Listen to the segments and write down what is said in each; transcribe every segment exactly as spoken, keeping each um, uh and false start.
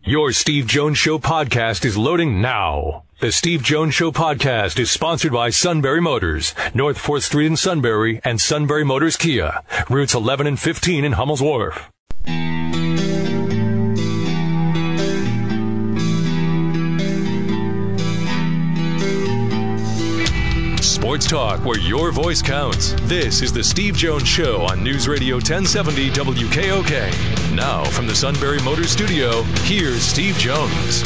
Your Steve Jones Show podcast is loading now. The Steve Jones Show podcast is sponsored by Sunbury Motors, North fourth Street in Sunbury, and Sunbury Motors Kia, routes eleven and fifteen in Hummel's Wharf. Sports talk where your voice counts. This is the Steve Jones Show on News Radio ten seventy W K O K. Now from the Sunbury Motors Studio, here's Steve Jones.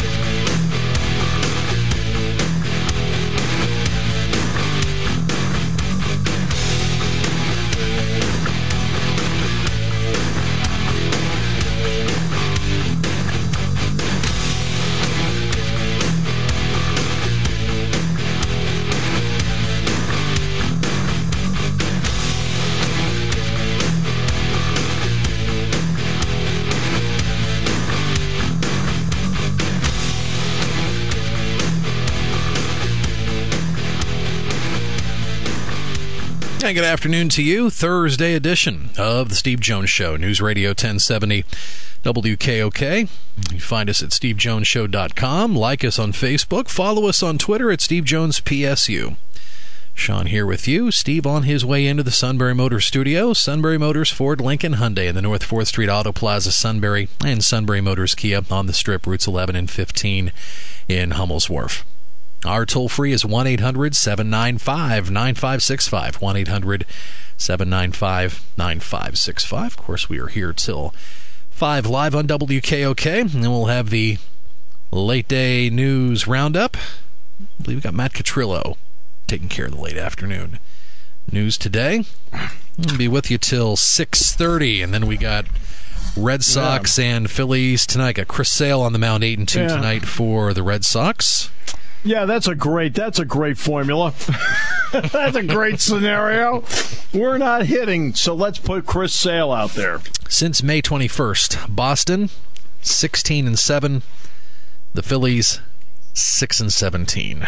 And good afternoon to you. Thursday edition of the Steve Jones Show, News Radio ten seventy W K O K. You can find us at steve jones show dot com. Like us on Facebook. Follow us on Twitter at Steve Jones P S U. Sean here with you. Steve on his way into the Sunbury Motors Studio. Sunbury Motors, Ford, Lincoln, Hyundai in the North fourth Street Auto Plaza, Sunbury, and Sunbury Motors Kia on the Strip, routes eleven and fifteen in Hummel's Wharf. Our toll-free is one eight hundred seven nine five nine five six five, one eight hundred seven nine five nine five six five. Of course, we are here till five live on W K O K, and then we'll have the late-day news roundup. I believe we got Matt Catrillo taking care of the late afternoon news today. We'll be with you till six thirty, and then we got Red Sox yeah. and Phillies tonight. Got Chris Sale on the mound, eight and two yeah. tonight for the Red Sox. Yeah, that's a great that's a great formula. That's a great scenario. We're not hitting, so let's put Chris Sale out there. Since May twenty-first, Boston sixteen and seven, the Phillies six and seventeen.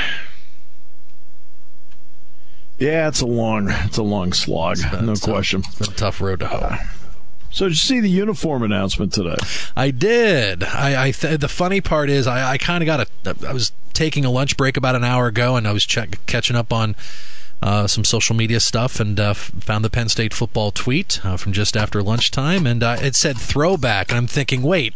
Yeah, it's a long it's a long slog, no tough, question. It's been a tough road to hoe. Uh, So did you see the uniform announcement today? I did. I, I th- the funny part is I, I kind of got a. I was taking a lunch break about an hour ago, and I was check, catching up on uh, some social media stuff, and uh, f- found the Penn State football tweet uh, from just after lunchtime, and uh, it said throwback, and I'm thinking, wait,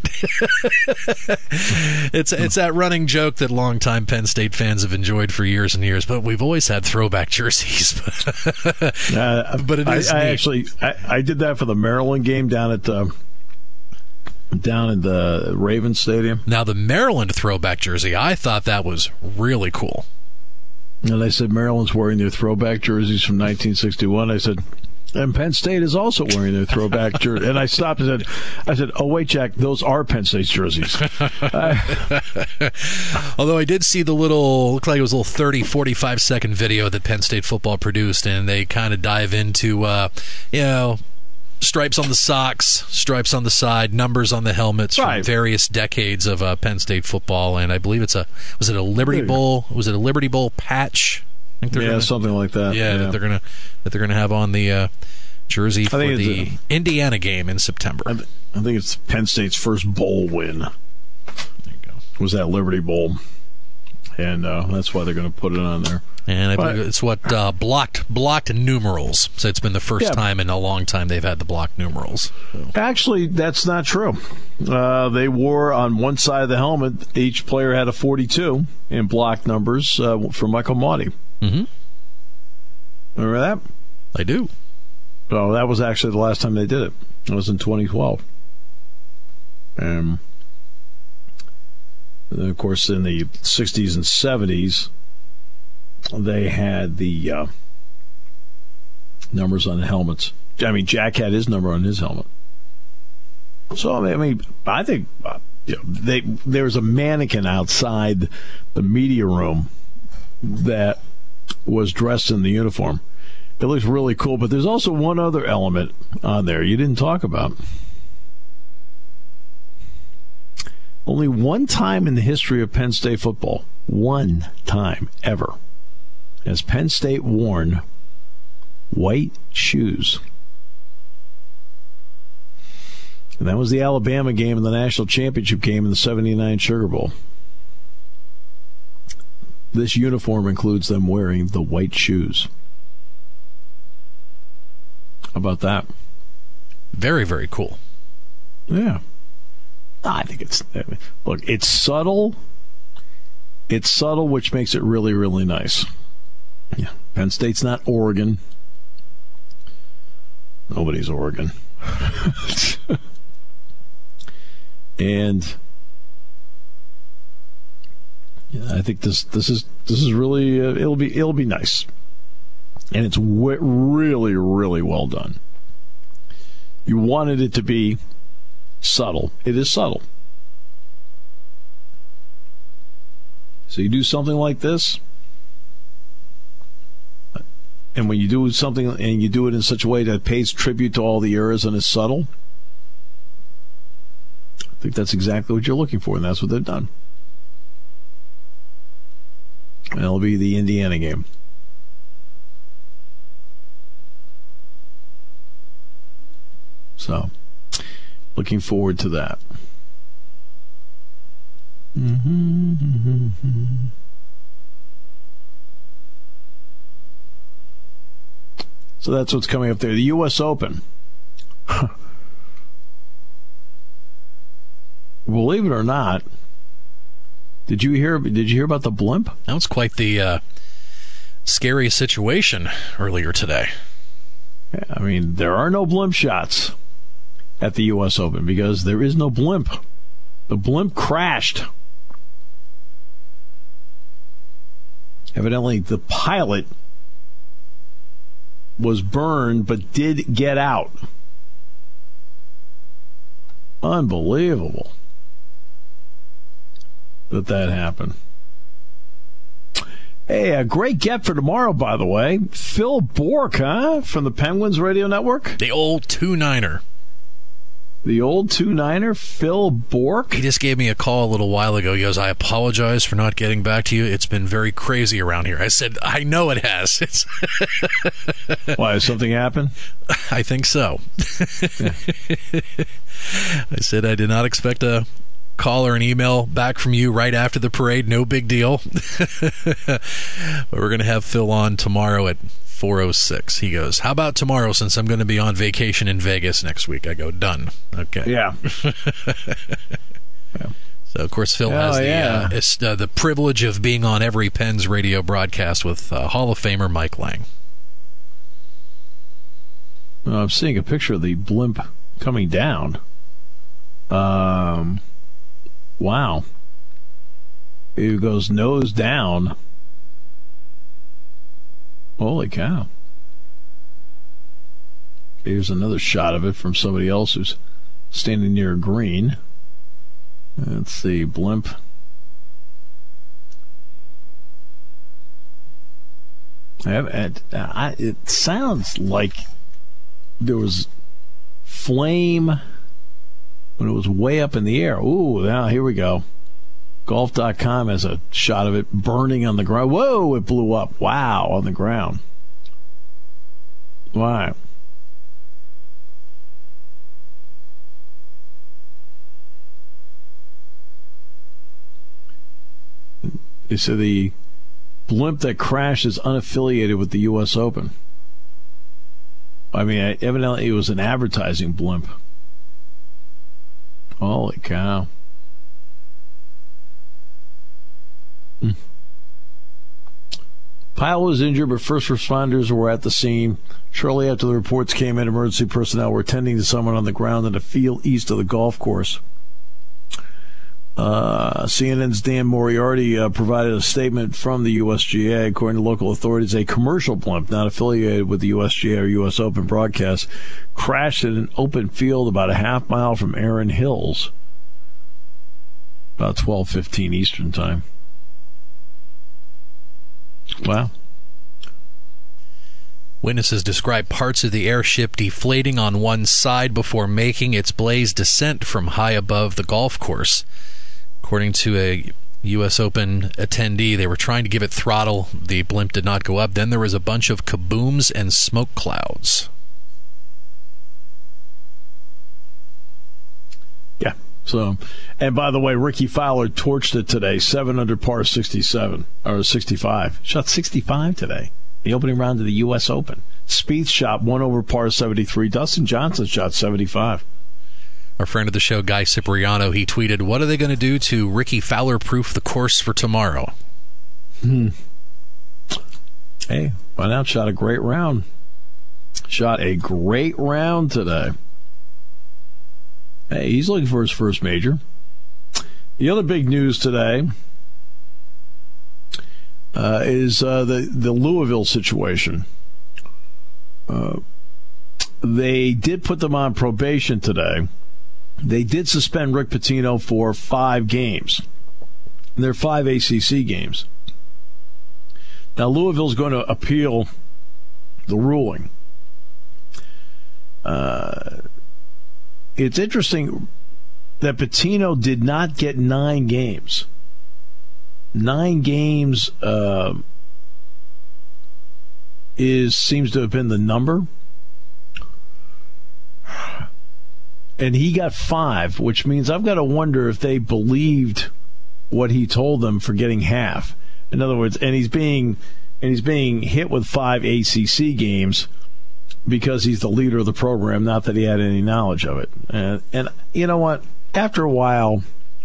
it's it's that running joke that longtime Penn State fans have enjoyed for years and years, but we've always had throwback jerseys. uh, but it is I, I neat. actually I, I did that for the Maryland game down at the. Down in the Ravens Stadium. Now, the Maryland throwback jersey, I thought that was really cool. And I said, Maryland's wearing their throwback jerseys from nineteen sixty-one. I said, and Penn State is also wearing their throwback jersey. And I stopped and said, I said, oh, wait, Jack, those are Penn State jerseys. uh, Although I did see the little, looked like it was a little thirty, forty-five second video that Penn State football produced, and they kind of dive into, uh, you know, stripes on the socks, stripes on the side, numbers on the helmets right. from various decades of uh, Penn State football, and I believe it's a was it a Liberty Bowl? Was it a Liberty Bowl patch? I think they're yeah, gonna, something like that. Yeah, yeah. that they're gonna that they're gonna have on the uh, jersey for the a, Indiana game in September. I, th- I think it's Penn State's first bowl win. There you go. Was that Liberty Bowl, and uh, that's why they're going to put it on there. And I believe it's what uh, blocked blocked numerals. So it's been the first yeah. time in a long time they've had the blocked numerals. So. Actually, that's not true. Uh, they wore on one side of the helmet, each player had a forty-two in blocked numbers uh, for Michael Mauti. Mm-hmm. Remember that? I do. So that was actually the last time they did it. It was in twenty twelve. Um, and of course, in the sixties and seventies, they had the uh, numbers on the helmets. I mean, Jack had his number on his helmet. So, I mean, I think uh, you know, they, there was a mannequin outside the media room that was dressed in the uniform. It looks really cool, but there's also one other element on there you didn't talk about. Only one time in the history of Penn State football, one time ever, has Penn State worn white shoes. And that was the Alabama game and the national championship game in the seventy-nine Sugar Bowl. This uniform includes them wearing the white shoes. How about that? Very, very cool. Yeah. I think it's, look, it's subtle. It's subtle, which makes it really, really nice. Yeah. Penn State's not Oregon. Nobody's Oregon. And yeah, I think this this is this is really uh, it'll be it'll be nice, and it's w- really really well done. You wanted it to be subtle. It is subtle. So you do something like this, and when you do something and you do it in such a way that pays tribute to all the eras and is subtle, I think that's exactly what you're looking for, and that's what they've done. And it'll be the Indiana game. So, looking forward to that. Mm-hmm, mm-hmm, mm-hmm. So that's what's coming up there. The U S Open. Believe it or not, did you hear? Did you hear about the blimp? That was quite the uh, scary situation earlier today. Yeah, I mean, there are no blimp shots at the U S Open because there is no blimp. The blimp crashed. Evidently, the pilot was burned but did get out. Unbelievable that that happened. Hey, a great get for tomorrow, by the way. Phil Bourque, huh? From the Penguins Radio Network. The old two-niner. The old two-niner, Phil Bourque. He just gave me a call a little while ago. He goes, I apologize for not getting back to you. It's been very crazy around here. I said, I know it has. It's Why, has something happened? I think so. Yeah. I said I did not expect a call or an email back from you right after the parade. No big deal. But we're going to have Phil on tomorrow at four oh six. He goes, how about tomorrow since I'm going to be on vacation in Vegas next week? I go, done. Okay. Yeah. Yeah. So, of course, Phil oh, has the yeah. uh, is, uh, the privilege of being on every Pens radio broadcast with uh, Hall of Famer Mike Lang. Well, I'm seeing a picture of the blimp coming down. Um, wow. It goes nose down. Holy cow. Here's another shot of it from somebody else who's standing near a green. Let's see, blimp. I have, it, I, it sounds like there was flame when it was way up in the air. Ooh, now here we go. Golf dot com has a shot of it burning on the ground. Whoa, it blew up. Wow, on the ground. Wow. They said the blimp that crashed is unaffiliated with the U S Open. I mean, evidently it was an advertising blimp. Holy cow. Hmm. Pilot was injured, but first responders were at the scene. Shortly after the reports came in, emergency personnel were tending to someone on the ground in a field east of the golf course. Uh, C N N's Dan Moriarty uh, provided a statement from the U S G A. According to local authorities, a commercial blimp not affiliated with the U S G A or U S Open broadcast crashed in an open field about a half mile from Erin Hills, about twelve fifteen Eastern Time. Wow. Witnesses describe parts of the airship deflating on one side before making its blaze descent from high above the golf course. According to a U S Open attendee, they were trying to give it throttle. The blimp did not go up. Then there was a bunch of kabooms and smoke clouds. So, and by the way, Ricky Fowler torched it today, seven under par, sixty-seven or sixty-five. Shot sixty-five today, the opening round of the U S Open. Spieth shot one over par, seventy-three. Dustin Johnson shot seventy-five. Our friend of the show, Guy Cipriano, he tweeted, "What are they going to do to Ricky Fowler-proof the course for tomorrow?" Hmm. Hey, went out, shot a great round. Shot a great round today. Hey, he's looking for his first major. The other big news today uh, is uh, the, the Louisville situation. Uh, they did put them on probation today. They did suspend Rick Pitino for five games. They're five A C C games. Now, Louisville's going to appeal the ruling. Uh, it's interesting that Pitino did not get nine games. Nine games uh, is seems to have been the number. And he got five, which means I've got to wonder if they believed what he told them for getting half. In other words, and he's being and he's being hit with five A C C games because he's the leader of the program, not that he had any knowledge of it. And, and you know what? After a while,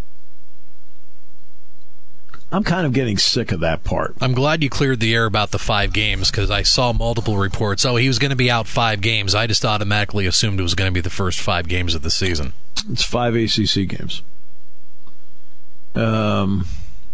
I'm kind of getting sick of that part. I'm glad you cleared the air about the five games because I saw multiple reports. Oh, he was going to be out five games. I just automatically assumed it was going to be the first five games of the season. It's five A C C games. Um,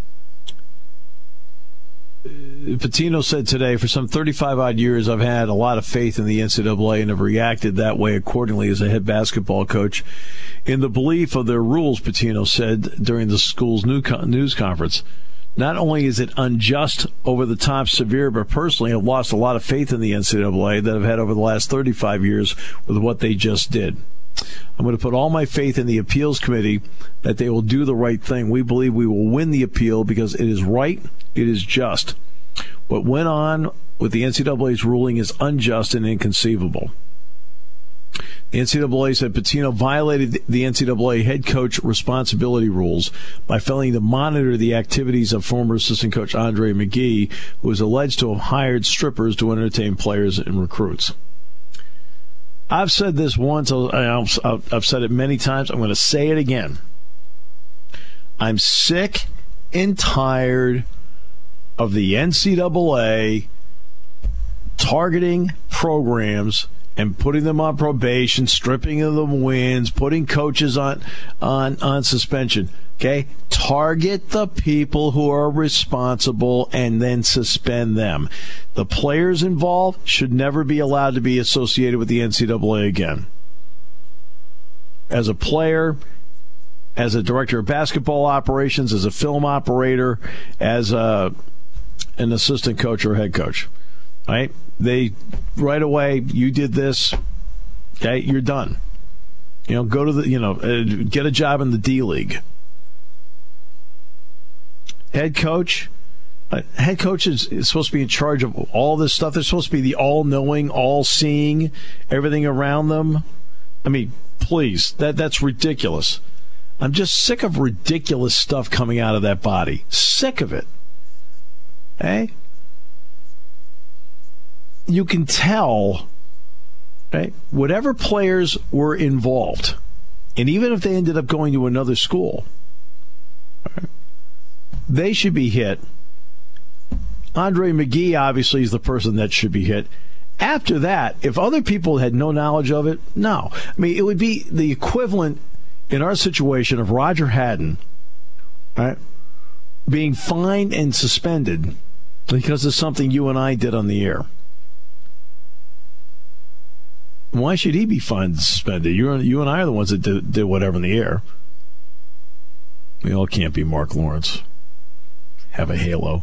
Pitino said today, for some thirty-five odd years, I've had a lot of faith in the N C double A and have reacted that way accordingly as a head basketball coach. In the belief of their rules, Pitino said during the school's news conference, not only is it unjust, over the top, severe, but personally I've lost a lot of faith in the N C double A that I've had over the last thirty-five years with what they just did. I'm going to put all my faith in the appeals committee that they will do the right thing. We believe we will win the appeal because it is right, it is just. What went on with the N C double A's ruling is unjust and inconceivable. The N C double A said Pitino violated the N C double A head coach responsibility rules by failing to monitor the activities of former assistant coach Andre McGee, who was alleged to have hired strippers to entertain players and recruits. I've said this once. I've said it many times. I'm going to say it again. I'm sick and tired of the N C double A targeting programs and putting them on probation, stripping of them wins, putting coaches on on on suspension. Okay? Target the people who are responsible and then suspend them. The players involved should never be allowed to be associated with the N C double A again. As a player, as a director of basketball operations, as a film operator, as a, an assistant coach or head coach. Right? They, right away, you did this, okay, you're done. You know, go to the, you know, uh, get a job in the D League. Head coach, uh, head coach is, is supposed to be in charge of all this stuff. They're supposed to be the all-knowing, all-seeing, everything around them. I mean, please, that that's ridiculous. I'm just sick of ridiculous stuff coming out of that body. Sick of it. Hey? You can tell, right, whatever players were involved, and even if they ended up going to another school, right, they should be hit. Andre McGee obviously is the person that should be hit. After that, if other people had no knowledge of it, no. I mean, it would be the equivalent in our situation of Roger Haddon, right, being fined and suspended because of something you and I did on the air. Why should he be fined and suspended? You you and I are the ones that did, did whatever in the air. We all can't be Mark Lawrence. Have a halo.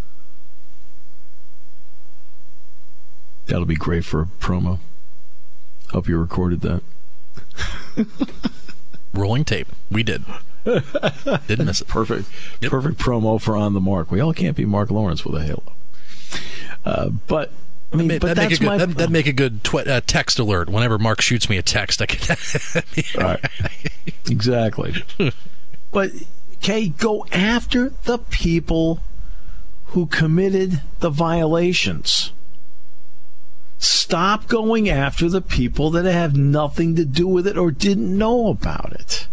That'll be great for a promo. Hope you recorded that. Rolling tape. We did. Didn't miss it. Perfect. Yep. Perfect promo for On the Mark. We all can't be Mark Lawrence with a halo. Uh, but I mean, that'd but make that's a good, my that'd, that'd make a good tw- uh, text alert. Whenever Mark shoots me a text, I can. Right. Exactly. But okay, go after the people who committed the violations. Stop going after the people that have nothing to do with it or didn't know about it.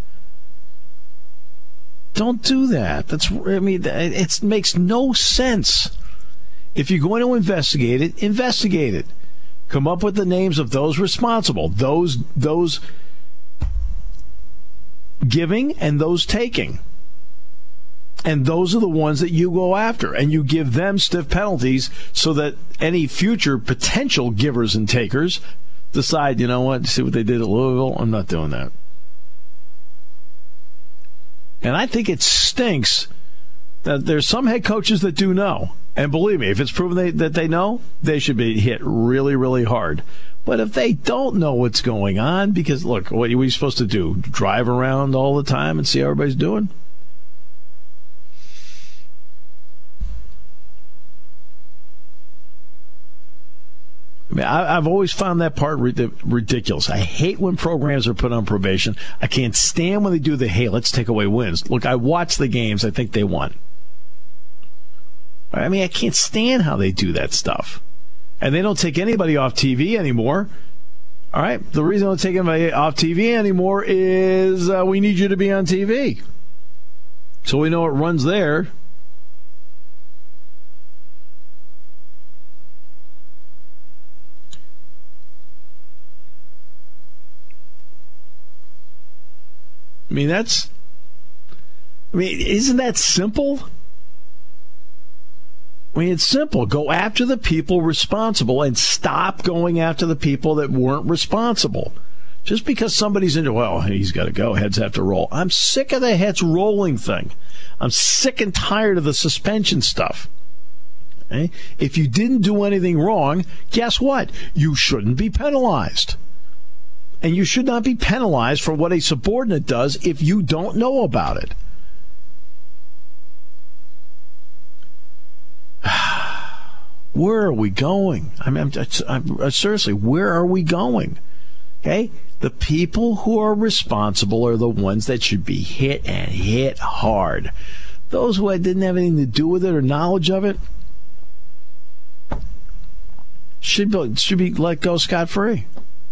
Don't do that. That's, I mean, it makes no sense. If you're going to investigate it, investigate it. Come up with the names of those responsible, those those giving and those taking. And those are the ones that you go after, and you give them stiff penalties so that any future potential givers and takers decide, you know what, see what they did at Louisville? I'm not doing that. And I think it stinks that there's some head coaches that do know. And believe me, if it's proven they, that they know, they should be hit really, really hard. But if they don't know what's going on, because, look, what are we supposed to do? Drive around all the time and see how everybody's doing? I mean, I, I've always found that part ridiculous. I hate when programs are put on probation. I can't stand when they do the, hey, let's take away wins. Look, I watch the games. I think they won. I mean, I can't stand how they do that stuff. And they don't take anybody off T V anymore. All right? The reason they don't take anybody off T V anymore is uh, we need you to be on T V. So we know it runs there. I mean, that's, I mean, isn't that simple? I mean, it's simple. Go after the people responsible and stop going after the people that weren't responsible. Just because somebody's into, well, he's got to go, heads have to roll. I'm sick of the heads rolling thing. I'm sick and tired of the suspension stuff. Okay? If you didn't do anything wrong, guess what? You shouldn't be penalized. And you should not be penalized for what a subordinate does if you don't know about it. Where are we going? I mean, I'm, I'm, seriously, where are we going? Okay? The people who are responsible are the ones that should be hit and hit hard. Those who didn't have anything to do with it or knowledge of it should be, should be let go scot-free.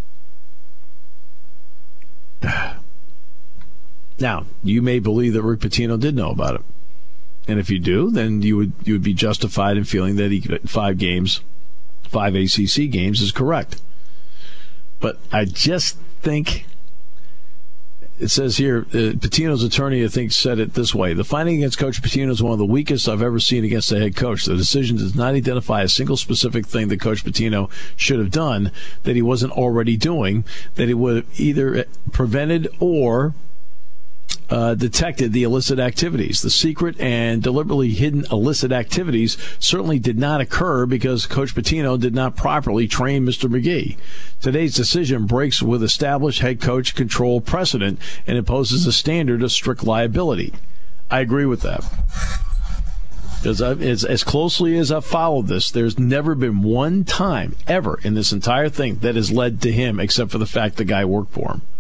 Now, you may believe that Rick Pitino did know about it. And if you do, then you would you would be justified in feeling that he five games, five A C C games is correct. But I just think it says here, uh, Pitino's attorney, I think, said it this way. The finding against Coach Pitino is one of the weakest I've ever seen against a head coach. The decision does not identify a single specific thing that Coach Pitino should have done that he wasn't already doing, that he would have either prevented or Uh, detected the illicit activities. The secret and deliberately hidden illicit activities certainly did not occur because Coach Pitino did not properly train Mister McGee. Today's decision breaks with established head coach control precedent and imposes a standard of strict liability. I agree with that. Because I've, as, as closely as I've followed this, there's never been one time ever in this entire thing that has led to him except for the fact the guy worked for him.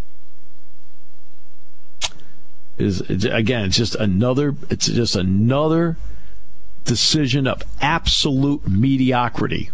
Is again, it's just another. It's just another decision of absolute mediocrity.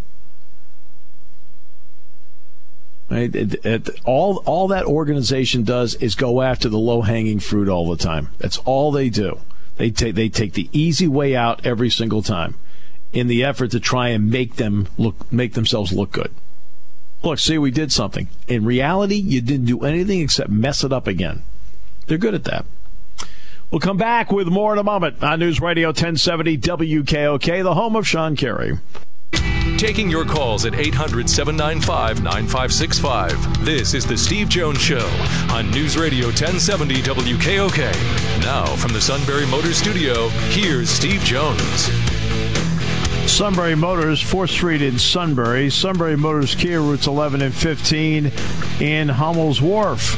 Right? It, it, all all that organization does is go after the low-hanging fruit all the time. That's all they do. They take they take the easy way out every single time, in the effort to try and make them look make themselves look good. Look, see, we did something. In reality, you didn't do anything except mess it up again. They're good at that. We'll come back with more in a moment on News Radio ten seventy W K O K, the home of Sean Carey. Taking your calls at eight hundred, seven nine five, nine five six five. This is the Steve Jones Show on News Radio ten seventy W K O K. Now, from the Sunbury Motors Studio, here's Steve Jones. Sunbury Motors, fourth Street in Sunbury. Sunbury Motors Kia, routes eleven and fifteen in Hummel's Wharf.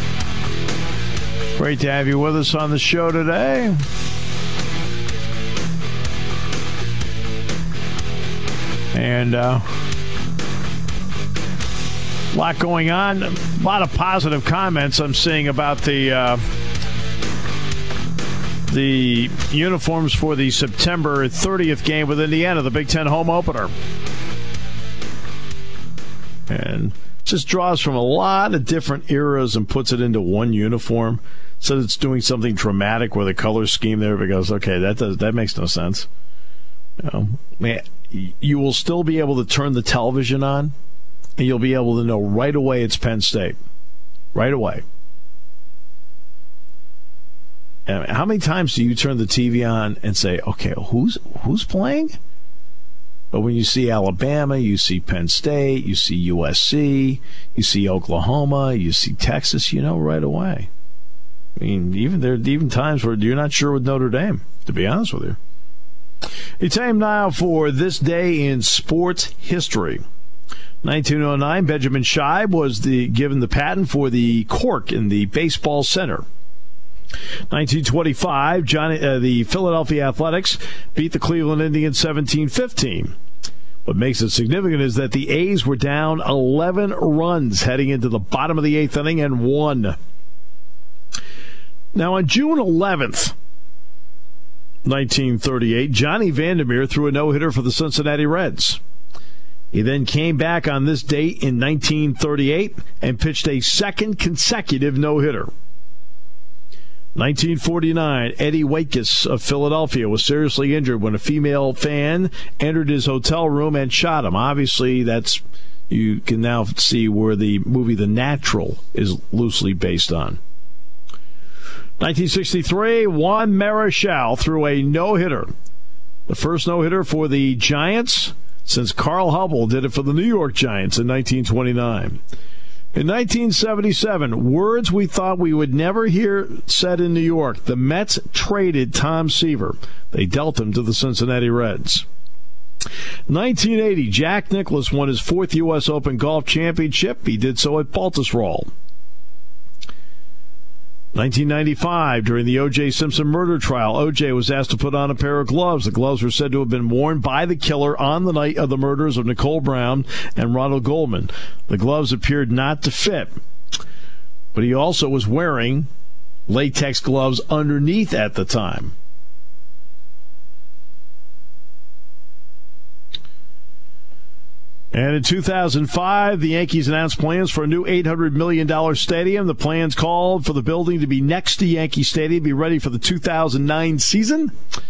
Great to have you with us on the show today. And uh, a lot going on. A lot of positive comments I'm seeing about the uh, the uniforms for the September thirtieth game with Indiana, the Big Ten home opener. And just draws from a lot of different eras and puts it into one uniform. So it's doing something dramatic with a color scheme there because, okay, that does that makes no sense. You know, man, you will still be able to turn the television on, and you'll be able to know right away it's Penn State. Right away. And how many times do you turn the T V on and say, okay, who's who's playing? But when you see Alabama, you see Penn State, you see U S C, you see Oklahoma, you see Texas, you know right away. I mean, even there are even times where you're not sure with Notre Dame, to be honest with you. It's time now for this day in sports history. nineteen oh nine, Benjamin Scheib was the given the patent for the cork in the baseball center. nineteen twenty-five, Johnny, uh, the Philadelphia Athletics beat the Cleveland Indians seventeen fifteen. What makes it significant is that the A's were down eleven runs heading into the bottom of the eighth inning and won. Now, on June eleventh, nineteen thirty-eight, Johnny Vandermeer threw a no-hitter for the Cincinnati Reds. He then came back on this date in nineteen thirty-eight and pitched a second consecutive no-hitter. nineteen forty-nine, Eddie Waitkus of Philadelphia was seriously injured when a female fan entered his hotel room and shot him. Obviously, that's you can now see where the movie The Natural is loosely based on. nineteen sixty-three, Juan Marichal threw a no-hitter. The first no-hitter for the Giants since Carl Hubble did it for the New York Giants in nineteen twenty-nine. In nineteen seventy-seven, words we thought we would never hear said in New York. The Mets traded Tom Seaver. They dealt him to the Cincinnati Reds. nineteen eighty, Jack Nicklaus won his fourth U S Open Golf Championship. He did so at Baltusrol. nineteen ninety-five, during the O J. Simpson murder trial, O J was asked to put on a pair of gloves. The gloves were said to have been worn by the killer on the night of the murders of Nicole Brown and Ronald Goldman. The gloves appeared not to fit, but he also was wearing latex gloves underneath at the time. And in two thousand five, the Yankees announced plans for a new eight hundred million dollars stadium. The plans called for the building to be next to Yankee Stadium, be ready for the two thousand nine season.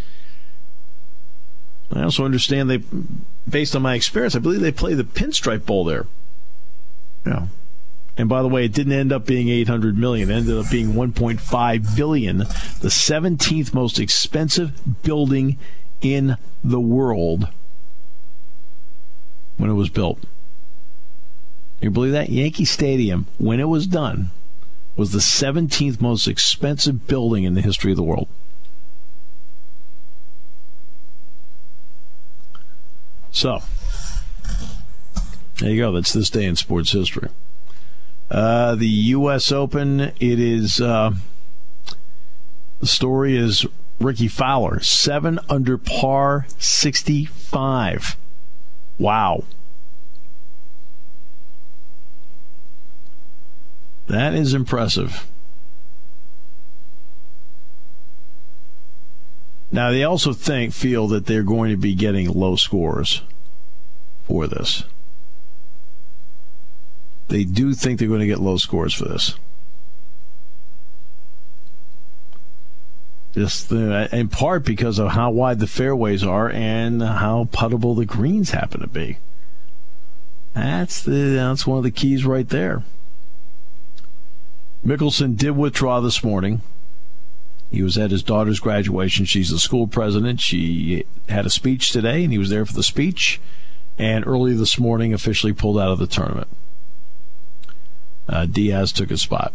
I also understand they, based on my experience, I believe they play the Pinstripe Bowl there. Yeah. And by the way, it didn't end up being eight hundred million dollars. It ended up being one point five billion dollars, the seventeenth most expensive building in the world when it was built. You believe that? Yankee Stadium, when it was done, was the seventeenth most expensive building in the history of the world. So, there you go. That's this day in sports history. Uh, the U S Open, it is, uh, the story is Ricky Fowler, seven under par, sixty-five. Wow. That is impressive. Now, they also think, feel that they're going to be getting low scores for this. They do think they're going to get low scores for this. Just the, in part because of how wide the fairways are and how puttable the greens happen to be. That's the that's one of the keys right there. Mickelson did withdraw this morning. He was at his daughter's graduation. She's the school president. She had a speech today, and he was there for the speech. And early this morning, officially pulled out of the tournament. Uh, Diaz took his spot.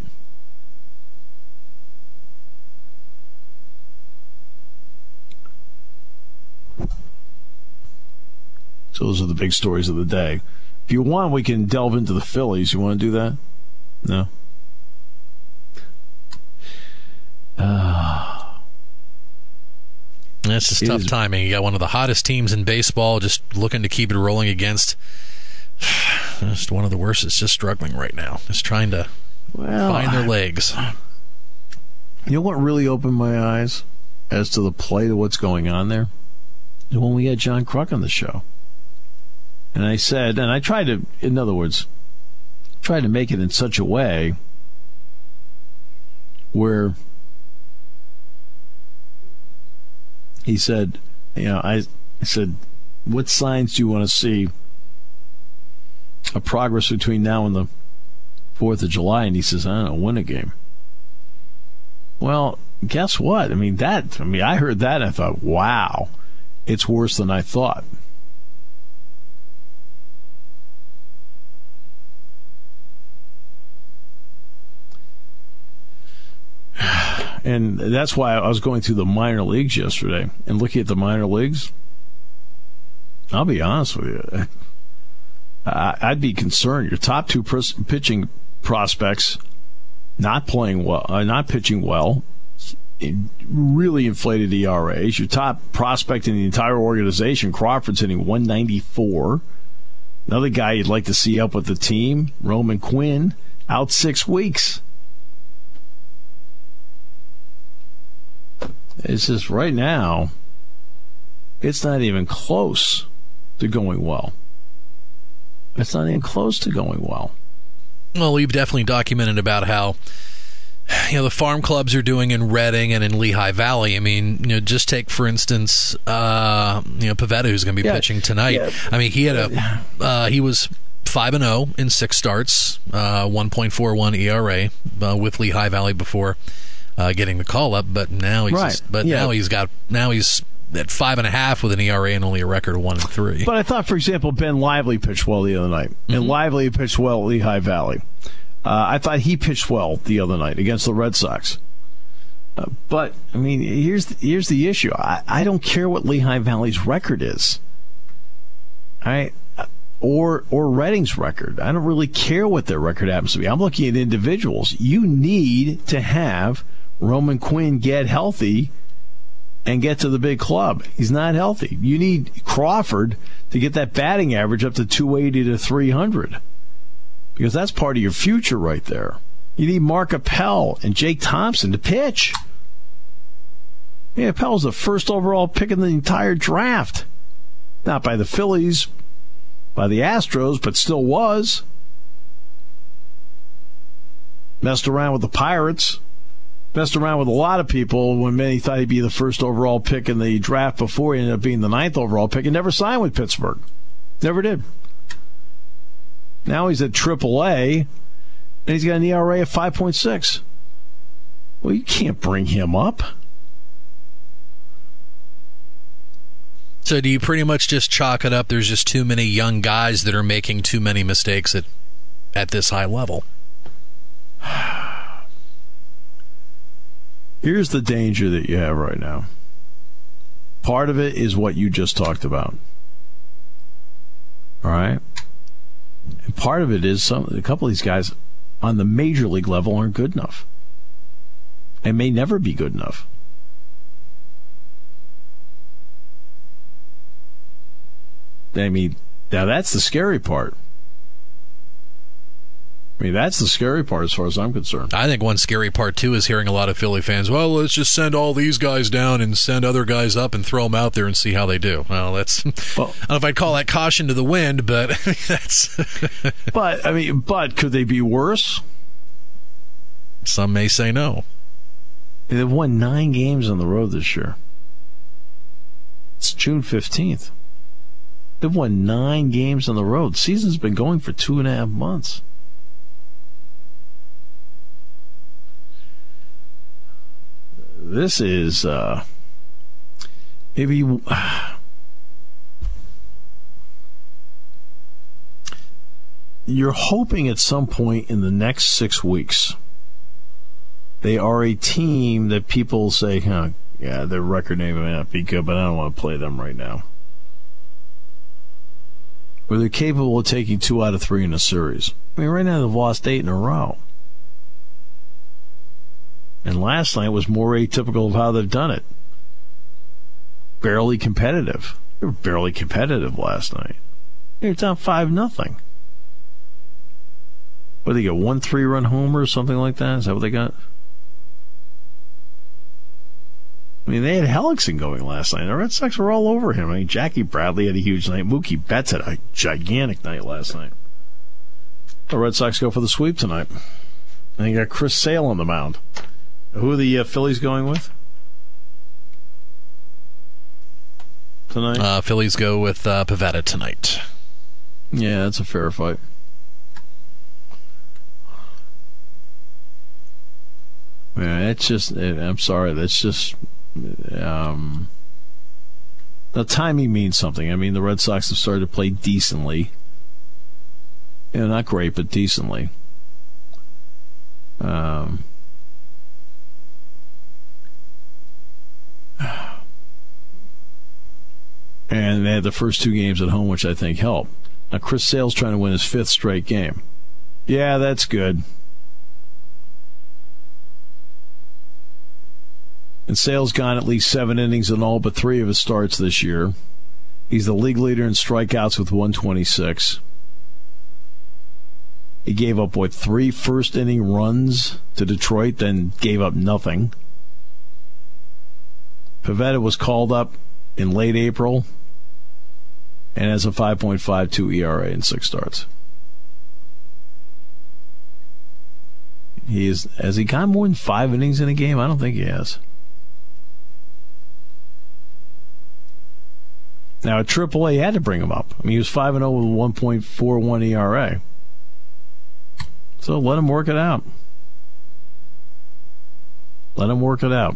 So those are the big stories of the day. If you want, we can delve into the Phillies. You want to do that? No? Uh. That's just tough timing. You got one of the hottest teams in baseball just looking to keep it rolling against just one of the worst. It's just struggling right now. Just trying to well, find their legs. You know what really opened my eyes as to the plight of what's going on there? Is when we had John Kruk on the show. And I said, and I tried to, in other words, tried to make it in such a way where he said, you know, I, I said, what signs do you want to see of progress between now and the fourth of July? And he says, I don't know, win a game. Well, guess what? I mean, that, I mean, I heard that and I thought, wow, it's worse than I thought. And that's why I was going through the minor leagues yesterday and looking at the minor leagues. I'll be honest with you. I'd be concerned. Your top two pitching prospects not playing well, uh, not pitching well, really inflated E R As. Your top prospect in the entire organization, Crawford's hitting one ninety-four. Another guy you'd like to see up with the team, Roman Quinn, out six weeks. It's just right now, it's not even close to going well. It's not even close to going well. Well, we've definitely documented about how, you know, the farm clubs are doing in Reading and in Lehigh Valley. I mean, you know, just take, for instance, uh, you know, Pivetta, who's going to be yeah, pitching tonight. Yeah. I mean, he had a, uh, he was five and oh in six starts, uh, one point four one E R A uh, with Lehigh Valley before uh, getting the call up. But now he's, right. just, but yeah. now he's got, now he's at five and a half with an E R A and only a record of one and three. But I thought, for example, Ben Lively pitched well the other night, mm-hmm. and Lively pitched well at Lehigh Valley. Uh, I thought he pitched well the other night against the Red Sox. Uh, but I mean, here's the, here's the issue. I, I don't care what Lehigh Valley's record is, all right, or or Reading's record. I don't really care what their record happens to be. I'm looking at individuals. You need to have Roman Quinn get healthy and get to the big club. He's not healthy. You need Crawford to get that batting average up to two eighty to three hundred. Because that's part of your future right there. You need Mark Appel and Jake Thompson to pitch. Yeah, Appel's the first overall pick in the entire draft. Not by the Phillies, by the Astros, but still was. Messed around with the Pirates. Messed around with a lot of people when many thought he'd be the first overall pick in the draft before he ended up being the ninth overall pick and never signed with Pittsburgh. Never did. Now he's at triple A, and he's got an E R A of five point six. Well, you can't bring him up. So do you pretty much just chalk it up? There's just too many young guys that are making too many mistakes at, at this high level. Here's the danger that you have right now. Part of it is what you just talked about. All right? And part of it is some a couple of these guys on the major league level aren't good enough. And may never be good enough. I mean, now that's the scary part. I mean, that's the scary part as far as I'm concerned. I think one scary part, too, is hearing a lot of Philly fans, well, let's just send all these guys down and send other guys up and throw them out there and see how they do. Well, that's, well, I don't know if I'd call that caution to the wind, but that's... but, I mean, but could they be worse? Some may say no. They've won nine games on the road this year. It's June fifteenth. They've won nine games on the road. The season's been going for two and a half months. This is uh, maybe uh, you're hoping at some point in the next six weeks they are a team that people say, huh, yeah, their record name may not be good, but I don't want to play them right now. Where they're capable of taking two out of three in a series. I mean, right now they've lost eight in a row. And last night was more atypical of how they've done it. barely competitive. They were barely competitive last night. They're down five nothing. What, they got one three-run homer or something like that? Is that what they got? I mean, they had Hellickson going last night. The Red Sox were all over him. I mean, Jackie Bradley had a huge night. Mookie Betts had a gigantic night last night. The Red Sox go for the sweep tonight. And you got Chris Sale on the mound. Who are the uh, Phillies going with tonight? Uh, Phillies go with uh, Pivetta tonight. Yeah, that's a fair fight. Yeah, it's just, I'm sorry, that's just, um, the timing means something. I mean, the Red Sox have started to play decently. You know, not great, but decently. Um, and they had the first two games at home, which I think helped. Now, Chris Sale's trying to win his fifth straight game. Yeah, that's good. And Sale's gone at least seven innings in all but three of his starts this year. He's the league leader in strikeouts with one twenty-six. He gave up, what, three first-inning runs to Detroit, then gave up nothing. Pivetta was called up in late April and has a five point five two E R A in six starts. He is, has he gone more than five innings in a game? I don't think he has. Now, at triple A, had to bring him up. I mean, he was five and oh with a one point four one E R A. So let him work it out. Let him work it out.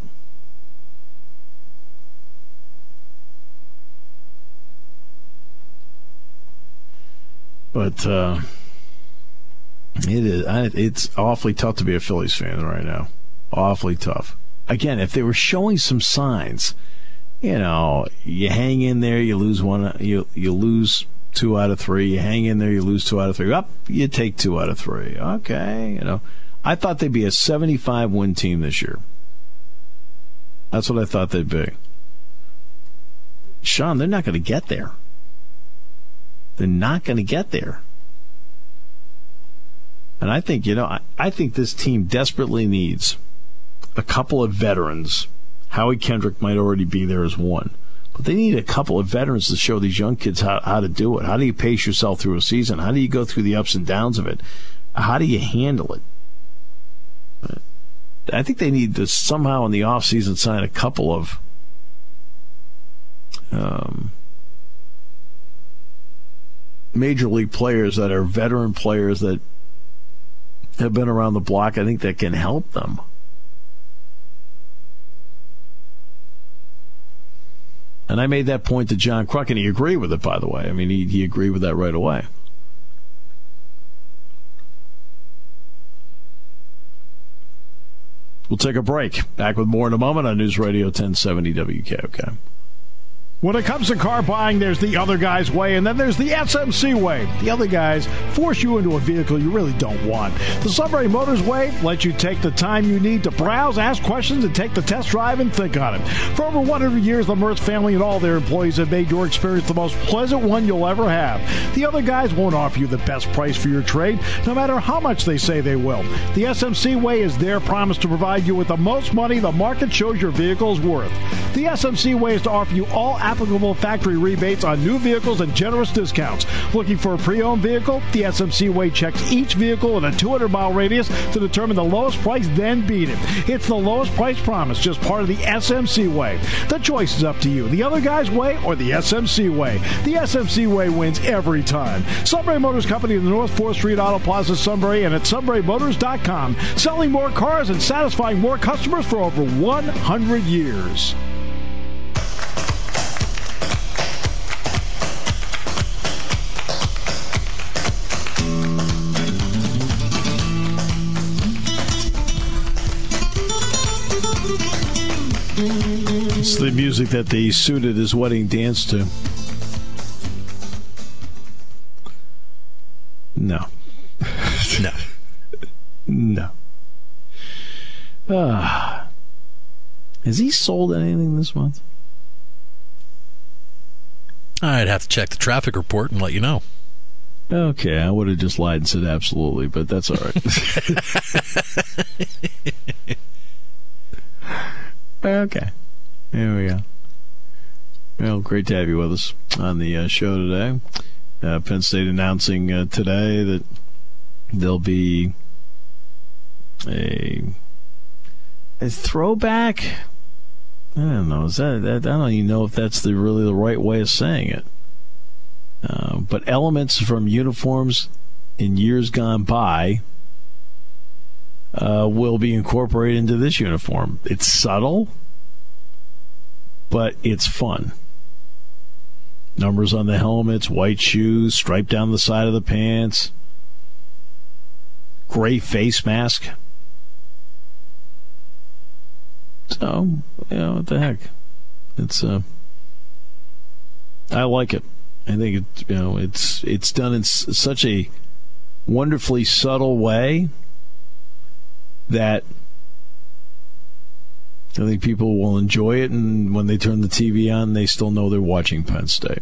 But uh, it is, it's awfully tough to be a Phillies fan right now. Awfully tough. Again, if they were showing some signs, you know, you hang in there, you lose one, you you lose two out of three. You hang in there, you lose two out of three. Up, you take two out of three. Okay, you know, I thought they'd be a seventy-five win team this year. That's what I thought they'd be. Sean, they're not going to get there. They're not going to get there. And I think, you know, I, I think this team desperately needs a couple of veterans. Howie Kendrick might already be there as one. But they need a couple of veterans to show these young kids how, how to do it. How do you pace yourself through a season? How do you go through the ups and downs of it? How do you handle it? I think they need to somehow in the offseason sign a couple of um, major league players that are veteran players that have been around the block. I think that can help them. And I made that point to John Kruk, and he agreed with it, by the way. I mean, he, he agreed with that right away. We'll take a break. Back with more in a moment on News Radio ten seventy W K O K. When it comes to car buying, there's the other guy's way, and then there's the S M C way. The other guys force you into a vehicle you really don't want. The Sunbury Motors way lets you take the time you need to browse, ask questions, and take the test drive and think on it. For over one hundred years, the Mertz family and all their employees have made your experience the most pleasant one you'll ever have. The other guys won't offer you the best price for your trade, no matter how much they say they will. The S M C way is their promise to provide you with the most money the market shows your vehicle is worth. The S M C way is to offer you all applicable factory rebates on new vehicles and generous discounts. Looking for a pre-owned vehicle? The S M C way checks each vehicle in a two hundred mile radius to determine the lowest price, then beat it. It's the lowest price promise, just part of the S M C way. The choice is up to you. The other guy's way or the S M C way. The S M C way wins every time. Sunbury Motors Company in the North fourth Street Auto Plaza, Sunbury, and at sunbury motors dot com. Selling more cars and satisfying more customers for over one hundred years. It's the music that they suited his wedding dance to. No. No. No. Uh, has he sold anything this month? I'd have to check the traffic report and let you know. Okay, I would have just lied and said absolutely, but that's all right. Okay, there we go. Well, great to have you with us on the uh, show today. Uh, Penn State announcing uh, today that there'll be a a throwback. I don't know. Is that, that I don't even know if that's the really the right way of saying it. Uh, but elements from uniforms in years gone by uh, will be incorporated into this uniform. It's subtle, but it's fun. Numbers on the helmets, white shoes, striped down the side of the pants, gray face mask. So, you know, what the heck? It's uh, I like it. I think it, you know, it's it's done in s- such a wonderfully subtle way that I think people will enjoy it, and when they turn the T V on, they still know they're watching Penn State.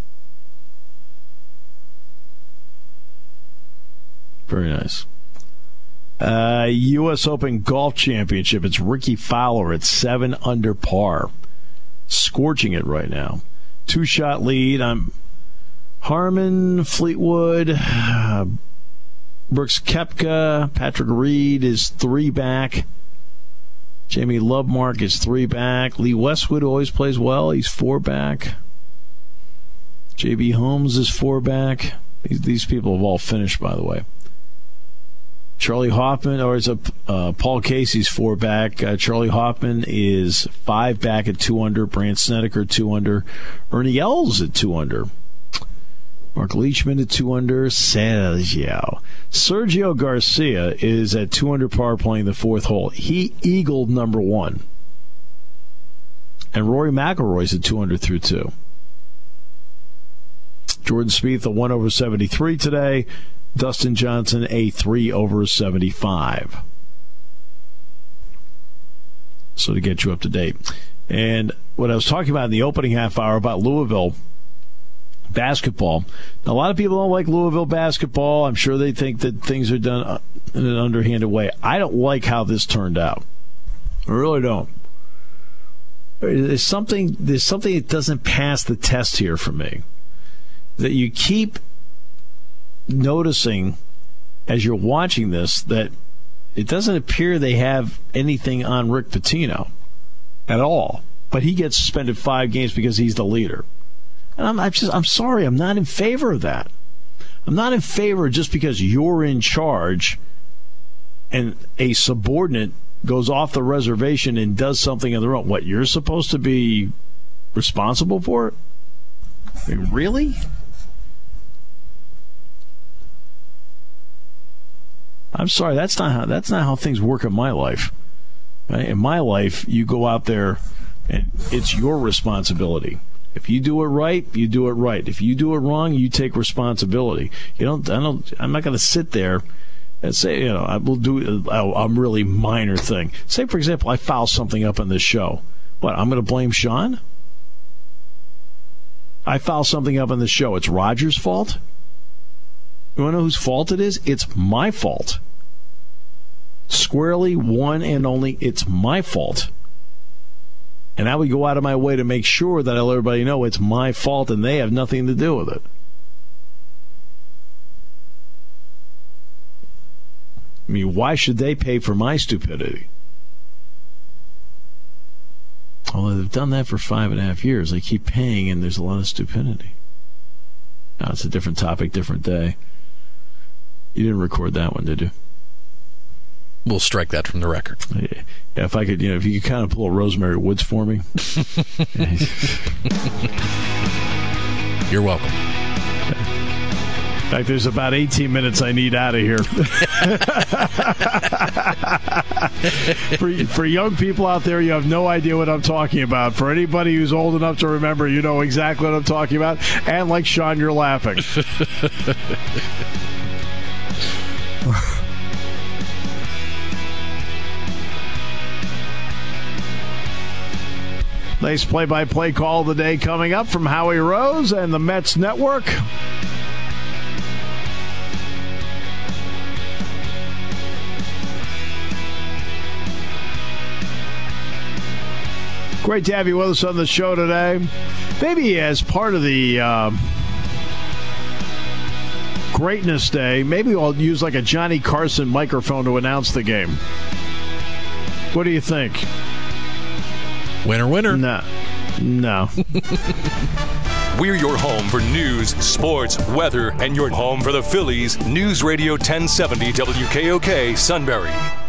Very nice. Uh, U S Open Golf Championship. It's Ricky Fowler at seven under par. Scorching it right now. Two-shot lead. I'm Harman, Fleetwood, uh, Brooks Koepka, Patrick Reed is three back. Jamie Lovemark is three back. Lee Westwood always plays well. He's four back. J B Holmes is four back. These, these people have all finished, by the way. Charlie Hoffman, or is it uh, Paul Casey's four back. Uh, Charlie Hoffman is five back at two under. Brandt Snedeker two under. Ernie Els at two under. Mark Leishman at two under. Sergio. Sergio Garcia is at two under par playing the fourth hole. He eagled number one. And Rory McIlroy's at two under through two. Jordan Spieth a one over seventy-three today. Dustin Johnson a three over seventy-five. So to get you up to date. And what I was talking about in the opening half hour about Louisville basketball. Now, a lot of people don't like Louisville basketball. I'm sure they think that things are done in an underhanded way. I don't like how this turned out. I really don't. There's something, there's something that doesn't pass the test here for me. That you keep noticing as you're watching this that it doesn't appear they have anything on Rick Pitino at all. But he gets suspended five games because he's the leader. And I'm, I'm just, I'm sorry, I'm not in favor of that. I'm not in favor just because you're in charge and a subordinate goes off the reservation and does something on their own. What, you're supposed to be responsible for it? I mean, really? I'm sorry, that's not how that's not how things work in my life. Right? In my life, you go out there and it's your responsibility. If you do it right, you do it right. If you do it wrong, you take responsibility. You don't. I don't. I'm not going to sit there and say, you know, I will do a, a really minor thing. Say, for example, I foul something up on this show. What? I'm going to blame Sean? I foul something up on the show. It's Roger's fault. You want to know whose fault it is? It's my fault. Squarely, one and only, it's my fault. And I would go out of my way to make sure that I let everybody know it's my fault and they have nothing to do with it. I mean, why should they pay for my stupidity? Well, they've done that for five and a half years. They keep paying and there's a lot of stupidity. Now, it's a different topic, different day. You didn't record that one, did you? We'll strike that from the record. Yeah, if I could, you know, if you could kind of pull a Rosemary Woods for me. You're welcome. In fact, there's about eighteen minutes I need out of here. for, for young people out there, you have no idea what I'm talking about. For anybody who's old enough to remember, you know exactly what I'm talking about. And like Sean, you're laughing. Nice play-by-play call of the day coming up from Howie Rose and the Mets Network. Great to have you with us on the show today. Maybe as part of the uh, Greatness Day, maybe I'll use like a Johnny Carson microphone to announce the game. What do you think? Winner, winner. No. No. We're your home for news, sports, weather, and your home for the Phillies. News Radio ten seventy W K O K Sunbury.